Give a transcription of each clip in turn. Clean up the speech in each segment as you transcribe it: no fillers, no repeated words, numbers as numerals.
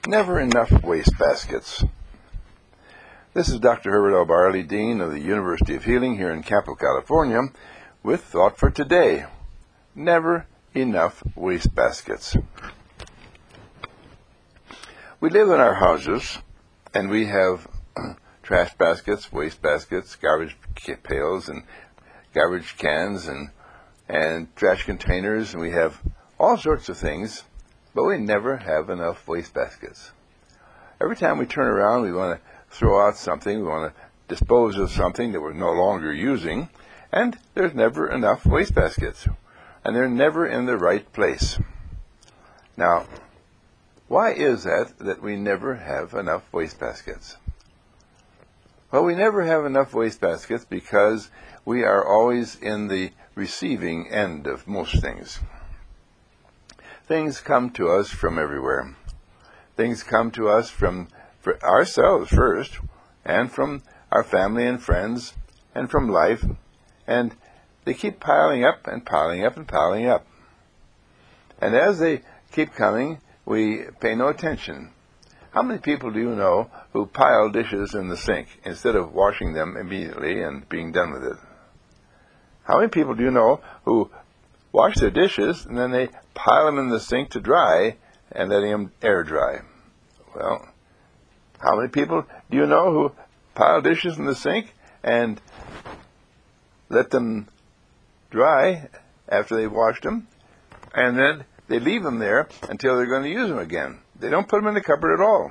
Never enough wastebaskets. This is Dr. Herbert L. Barley, Dean of the University of Healing here in Campo, California, with Thought for Today. Never enough wastebaskets. We live in our houses, and we have trash baskets, waste baskets, garbage pails, and garbage cans, and trash containers, and we have all sorts of things, but we never have enough waste baskets. Every time we turn around, we want to throw out something, we want to dispose of something that we're no longer using, and there's never enough waste baskets, and they're never in the right place. Now, why is that we never have enough waste baskets? Well, we never have enough waste baskets because we are always in the receiving end of most things. Things come to us from everywhere. Things come to us from ourselves first, and from our family and friends, and from life, and they keep piling up and piling up and piling up. And as they keep coming, we pay no attention. How many people do you know who pile dishes in the sink instead of washing them immediately and being done with it? How many people do you know who wash their dishes and then they pile them in the sink to dry and letting them air dry? Well, how many people do you know who pile dishes in the sink and let them dry after they've washed them, and then they leave them there until they're going to use them again? They don't put them in the cupboard at all.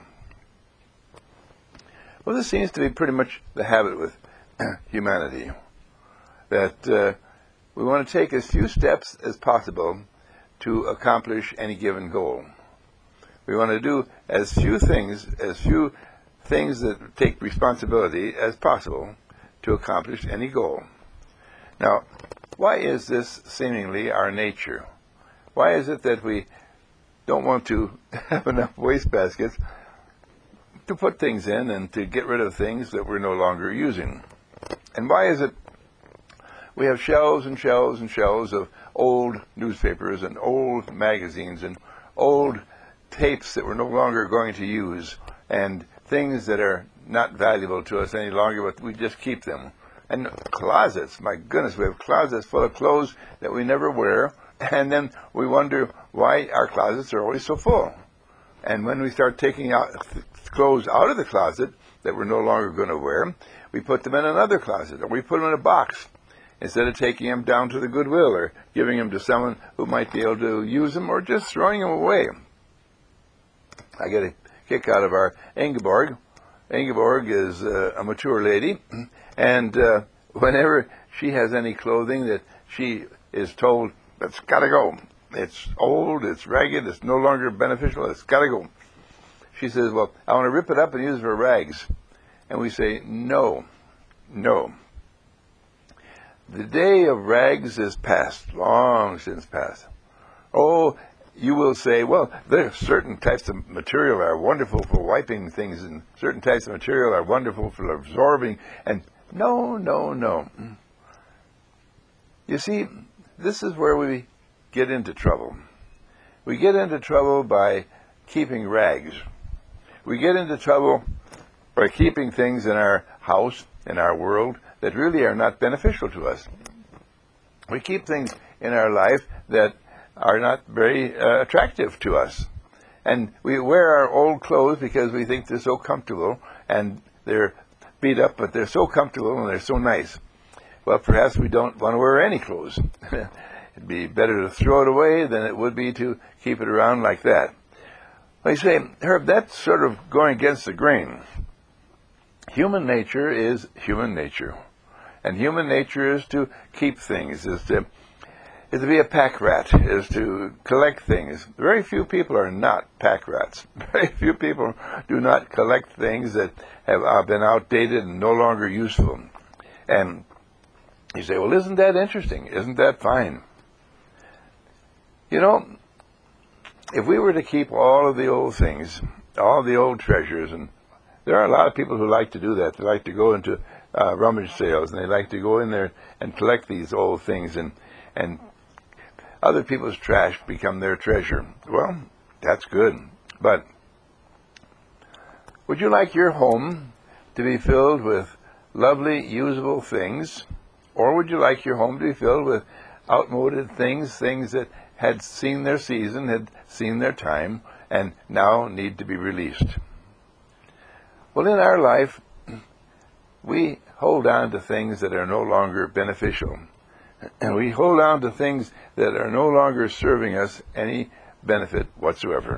Well, this seems to be pretty much the habit with humanity, that we want to take as few steps as possible to accomplish any given goal. We want to do as few things that take responsibility as possible to accomplish any goal. Now, why is this seemingly our nature? Why is it that we don't want to have enough waste baskets to put things in and to get rid of things that we're no longer using? And why is it we have shelves and shelves and shelves of old newspapers and old magazines and old tapes that we're no longer going to use, and things that are not valuable to us any longer, but we just keep them? And closets, my goodness, we have closets full of clothes that we never wear, and then we wonder why our closets are always so full. And when we start taking out clothes out of the closet that we're no longer going to wear, we put them in another closet, or we put them in a box, instead of taking them down to the Goodwill or giving them to someone who might be able to use them, or just throwing them away. I get a kick out of our Ingeborg. Ingeborg is a mature lady, and whenever she has any clothing that she is told, it's got to go, it's old, it's ragged, it's no longer beneficial, it's got to go, she says, well, I want to rip it up and use it for rags. And we say, no. The day of rags is past, long since past. Oh, you will say, well, there are certain types of material are wonderful for wiping things, and certain types of material are wonderful for absorbing, and no. You see, this is where we get into trouble. We get into trouble by keeping rags. We get into trouble by keeping things in our house, in our world, that really are not beneficial to us. We keep things in our life that are not very attractive to us. And we wear our old clothes because we think they're so comfortable, and they're beat up, but they're so comfortable and they're so nice. Well, perhaps we don't want to wear any clothes. It'd be better to throw it away than it would be to keep it around like that. Well, you say, Herb, that's sort of going against the grain. Human nature is human nature. And human nature is to keep things, is to be a pack rat, is to collect things. Very few people are not pack rats. Very few people do not collect things that have been outdated and no longer useful. And you say, well, isn't that interesting? Isn't that fine? You know, if we were to keep all of the old things, all the old treasures, and there are a lot of people who like to do that. They like to go into rummage sales, and they like to go in there and collect these old things, and other people's trash become their treasure. Well, that's good. But Would you like your home to be filled with lovely, usable things, or would you like your home to be filled with outmoded things that had seen their season, had seen their time, and now need to be released? Well, in our life, we hold on to things that are no longer beneficial, and we hold on to things that are no longer serving us any benefit whatsoever.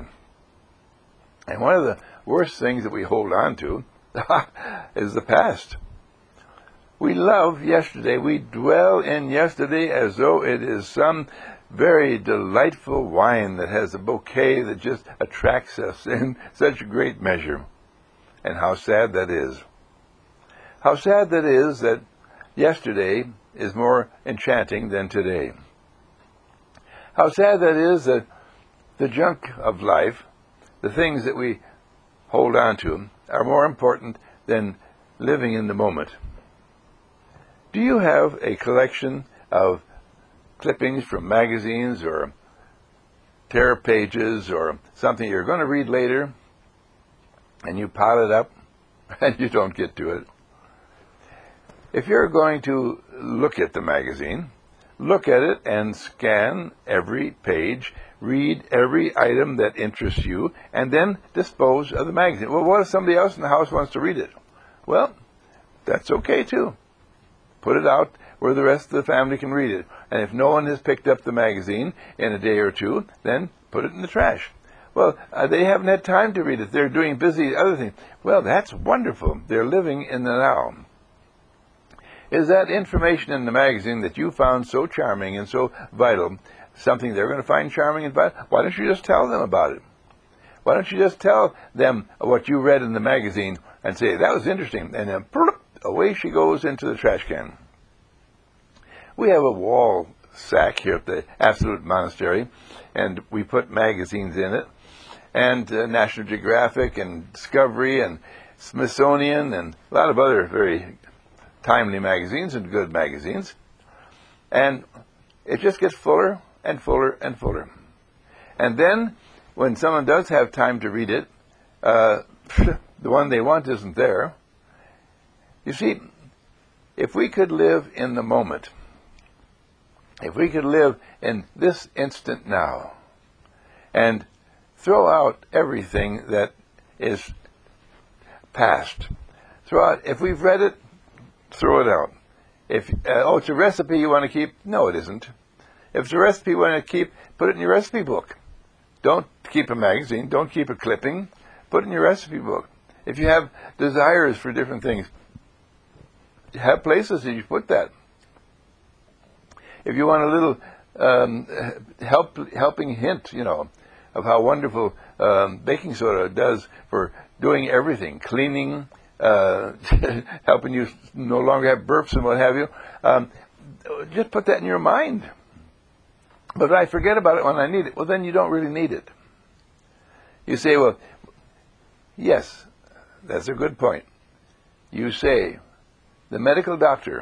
And one of the worst things that we hold on to is the past. We love yesterday. We dwell in yesterday as though it is some very delightful wine that has a bouquet that just attracts us in such great measure. And how sad that is. How sad that is that yesterday is more enchanting than today. How sad that is that the junk of life, the things that we hold on to, are more important than living in the moment. Do you have a collection of clippings from magazines or tear pages or something you're going to read later, and you pile it up and you don't get to it? If you're going to look at the magazine, look at it and scan every page, read every item that interests you, and then dispose of the magazine. Well, what if somebody else in the house wants to read it? Well, that's okay too. Put it out where the rest of the family can read it. And if no one has picked up the magazine in a day or two, then put it in the trash. Well, they haven't had time to read it. They're doing busy other things. Well, that's wonderful. They're living in the now. Is that information in the magazine that you found so charming and so vital something they're going to find charming and vital? Why don't you just tell them about it? Why don't you just tell them what you read in the magazine and say, that was interesting, and then away she goes into the trash can. We have a wall sack here at the Absolute Monastery, and we put magazines in it, and National Geographic and Discovery and Smithsonian and a lot of other very timely magazines and good magazines. And it just gets fuller and fuller and fuller. And then when someone does have time to read it, the one they want isn't there. You see, if we could live in the moment, if we could live in this instant now, and throw out everything that is past, if we've read it, throw it out. If it's a recipe you want to keep, no, it isn't. If it's a recipe you want to keep, put it in your recipe book. Don't keep a magazine. Don't keep a clipping. Put it in your recipe book. If you have desires for different things, have places that you put that. If you want a little helping hint, of how wonderful baking soda does for doing everything, cleaning, helping you no longer have burps and what have you, just put that in your mind. But I forget about it when I need it. Well, then you don't really need it. You say, well, yes, that's a good point. You say, the medical doctor,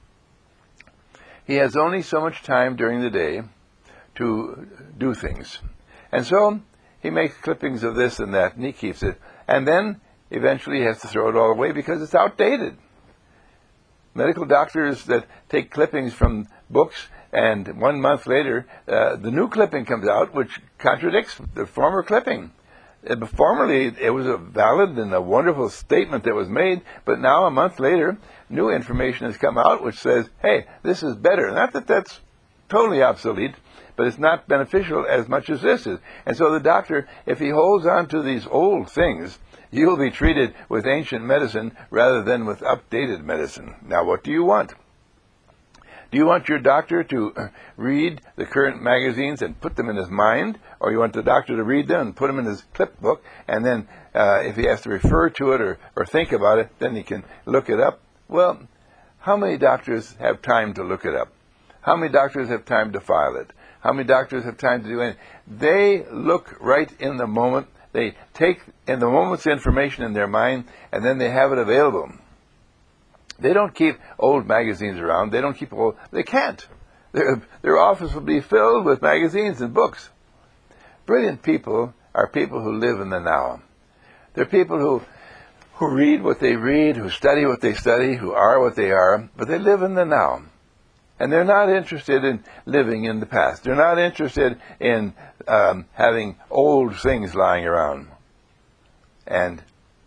he has only so much time during the day to do things. And so he makes clippings of this and that, and he keeps it. And then eventually he has to throw it all away because it's outdated. Medical doctors that take clippings from books, and 1 month later, the new clipping comes out, which contradicts the former clipping. Formerly, it was a valid and a wonderful statement that was made, but now, a month later, new information has come out which says, hey, this is better. Not that that's totally obsolete, but it's not beneficial as much as this is. And so the doctor, if he holds on to these old things, you'll be treated with ancient medicine rather than with updated medicine. Now, what do you want? Do you want your doctor to read the current magazines and put them in his mind? Or you want the doctor to read them and put them in his clip book, and then if he has to refer to it or think about it, then he can look it up? Well, how many doctors have time to look it up? How many doctors have time to file it? How many doctors have time to do anything? They look right in the moment. They take in the moment's information in their mind, and then they have it available. They don't keep old magazines around. They don't keep old. They can't. Their office will be filled with magazines and books. Brilliant people are people who live in the now. They're people who who read what they read, who study what they study, who are what they are, but they live in the now. And they're not interested in living in the past. They're not interested in having old things lying around. And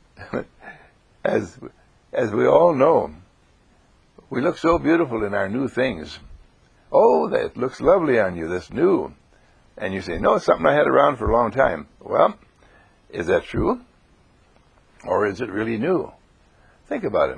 as we all know, we look so beautiful in our new things. Oh, that looks lovely on you, that's new. And you say, no, it's something I had around for a long time. Well, is that true? Or is it really new? Think about it.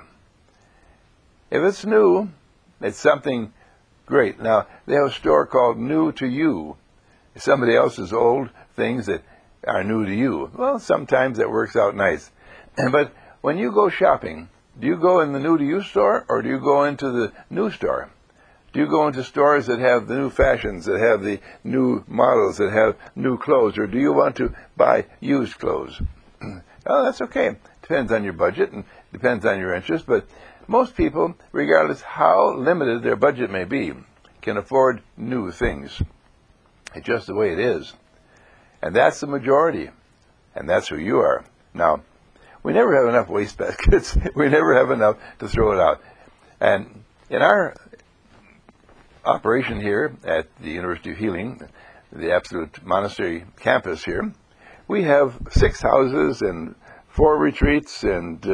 If it's new, it's something great. Now, they have a store called New to You. Somebody else's old things that are new to you. Well, sometimes that works out nice. But when you go shopping, do you go in the New to You store or do you go into the new store? Do you go into stores that have the new fashions, that have the new models, that have new clothes, or do you want to buy used clothes? Well, that's okay. Depends on your budget and depends on your interest, but most people, regardless how limited their budget may be, can afford new things. It's just the way it is. And that's the majority. And that's who you are. Now, we never have enough waste baskets. We never have enough to throw it out. And in our operation here at the University of Healing, the Absolute Monastery campus here, we have 6 houses and 4 retreats and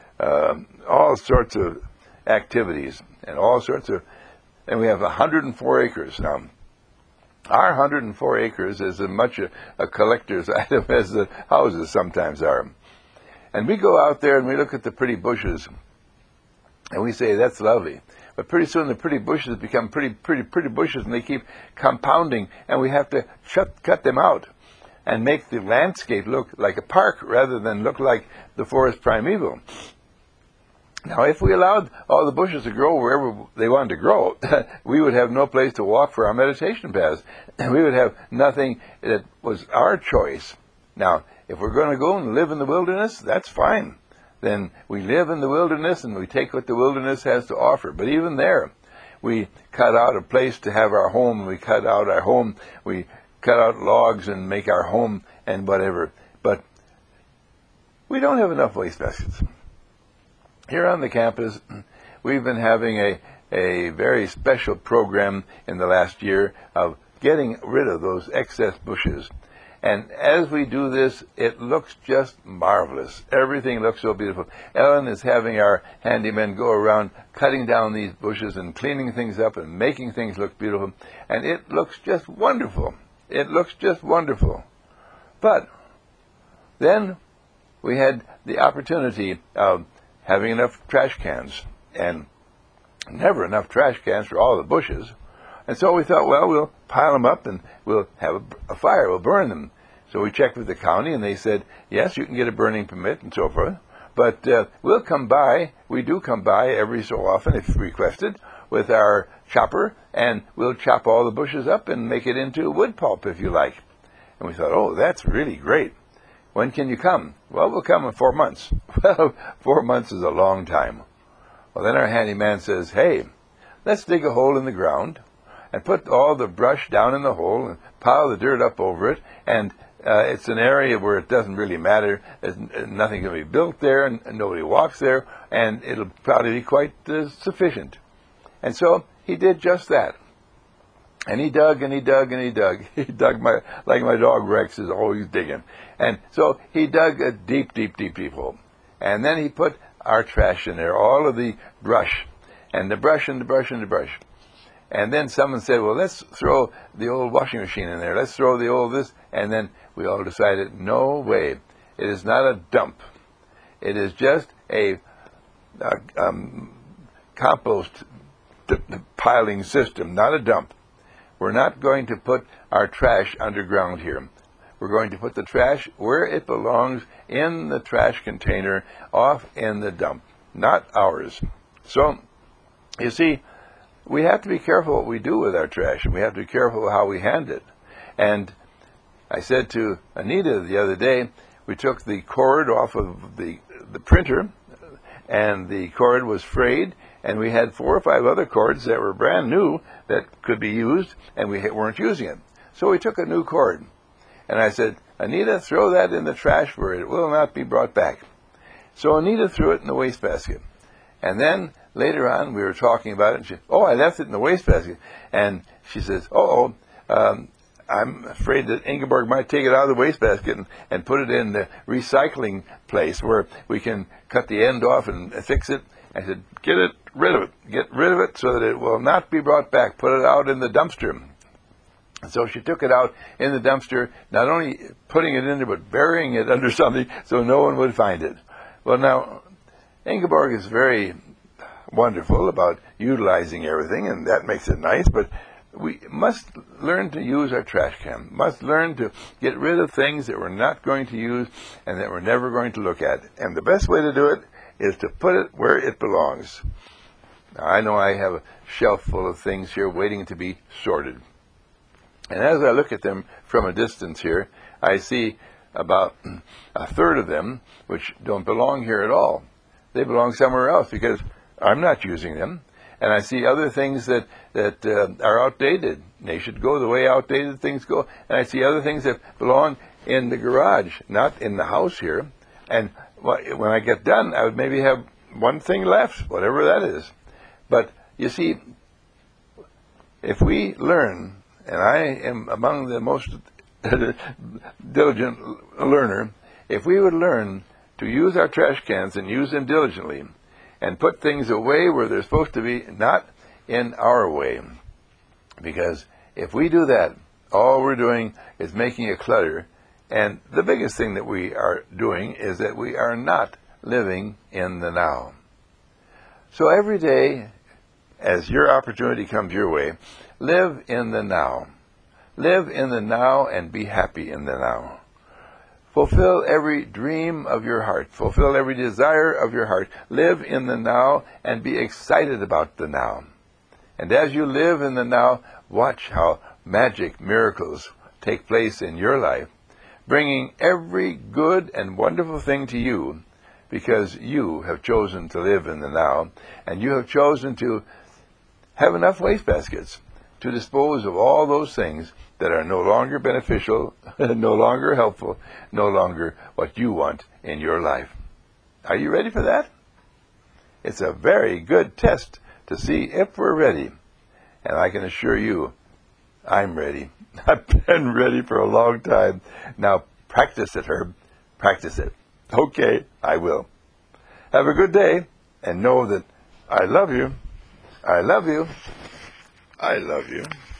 all sorts of activities and and we have 104 acres. Now, our 104 acres is as much a collector's item as the houses sometimes are. And we go out there and we look at the pretty bushes and we say, that's lovely. But pretty soon the pretty bushes become pretty bushes and they keep compounding and we have to cut them out and make the landscape look like a park rather than look like the forest primeval. Now, if we allowed all the bushes to grow wherever they wanted to grow, we would have no place to walk for our meditation paths. We would have nothing that was our choice. Now, if we're going to go and live in the wilderness, that's fine. Then we live in the wilderness and we take what the wilderness has to offer. But even there, we cut out a place to have our home. We cut out our home. We cut out logs and make our home and whatever. But we don't have enough waste baskets. Here on the campus, we've been having a very special program in the last year of getting rid of those excess bushes. And as we do this, it looks just marvelous. Everything looks so beautiful. Ellen is having our handymen go around cutting down these bushes and cleaning things up and making things look beautiful. And it looks just wonderful. It looks just wonderful. But then we had the opportunity of having enough trash cans, and never enough trash cans for all the bushes. And so we thought, well, we'll pile them up and we'll have a fire, we'll burn them. So we checked with the county and they said, yes, you can get a burning permit and so forth, but we'll come by, we do come by every so often if requested, with our chopper, and we'll chop all the bushes up and make it into wood pulp if you like. And we thought, oh, that's really great. When can you come? Well, we'll come in 4 months. Well, 4 months is a long time. Well, then our handyman says, hey, let's dig a hole in the ground and put all the brush down in the hole and pile the dirt up over it. And it's an area where it doesn't really matter. There's nothing going to be built there and nobody walks there. And it'll probably be quite sufficient. And so he did just that. And he dug and he dug and he dug. He dug like my dog Rex is always digging. And so he dug a deep, deep, deep, deep hole. And then he put our trash in there, all of the brush, and the brush and the brush and the brush. And then someone said, well, let's throw the old washing machine in there. Let's throw the old this. And then we all decided, no way. It is not a dump. It is just a compost piling system, not a dump. We're not going to put our trash underground here. We're going to put the trash where it belongs, in the trash container, off in the dump, not ours. So, you see, we have to be careful what we do with our trash, and we have to be careful how we handle it. And I said to Anita the other day, we took the cord off of the printer, and the cord was frayed, and we had 4 or 5 other cords that were brand new that could be used, and we weren't using it. So we took a new cord. And I said, Anita, throw that in the trash where it will not be brought back. So Anita threw it in the wastebasket. And then later on, we were talking about it, and she, oh, I left it in the wastebasket. And she says, I'm afraid that Ingeborg might take it out of the wastebasket and put it in the recycling place where we can cut the end off and fix it. I said, get rid of it. Get rid of it so that it will not be brought back. Put it out in the dumpster. And so she took it out in the dumpster, not only putting it in there, but burying it under something so no one would find it. Well, now, Ingeborg is very wonderful about utilizing everything, and that makes it nice, but we must learn to use our trash can, must learn to get rid of things that we're not going to use and that we're never going to look at. And the best way to do it is to put it where it belongs. Now, I know I have a shelf full of things here waiting to be sorted. And as I look at them from a distance here, I see about a third of them which don't belong here at all. They belong somewhere else because I'm not using them. And I see other things that are outdated. They should go the way outdated things go. And I see other things that belong in the garage, not in the house here. And when I get done, I would maybe have one thing left, whatever that is. But you see, if we learn, and I am among the most diligent learner, if we would learn to use our trash cans and use them diligently and put things away where they're supposed to be, not in our way. Because if we do that, all we're doing is making a clutter. And the biggest thing that we are doing is that we are not living in the now. So every day, as your opportunity comes your way, live in the now. Live in the now and be happy in the now. Fulfill every dream of your heart. Fulfill every desire of your heart. Live in the now and be excited about the now. And as you live in the now, watch how magic miracles take place in your life, bringing every good and wonderful thing to you because you have chosen to live in the now, and you have chosen to have enough wastebaskets to dispose of all those things that are no longer beneficial, no longer helpful, no longer what you want in your life. Are you ready for that? It's a very good test to see if we're ready. And I can assure you, I'm ready. I've been ready for a long time. Now practice it, Herb. Practice it. Okay, I will. Have a good day, and know that I love you. I love you. I love you.